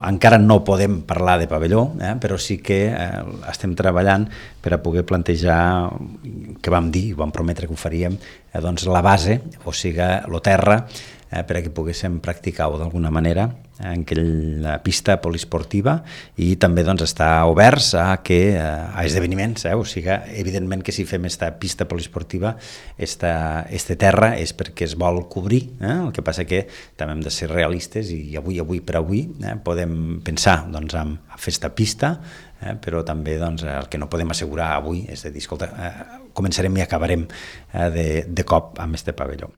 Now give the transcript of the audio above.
Encara no podem parlar de pavelló, però sí que estem treballant per a poder plantejar, que vam dir, vam prometre que ho faríem, doncs la base, o sigui, el terra, per a que poguéssim practicar-ho d'alguna manera en aquella pista poliesportiva i també doncs, estar oberts a esdeveniments. O sigui, evidentment que si fem aquesta pista poliesportiva, este terra és perquè es vol cobrir. El que passa que també hem de ser realistes i avui per avui podem pensar doncs, en fer aquesta pista, però també doncs, el que no podem assegurar avui és de dir, escolta, començarem i acabarem de cop amb este pavelló.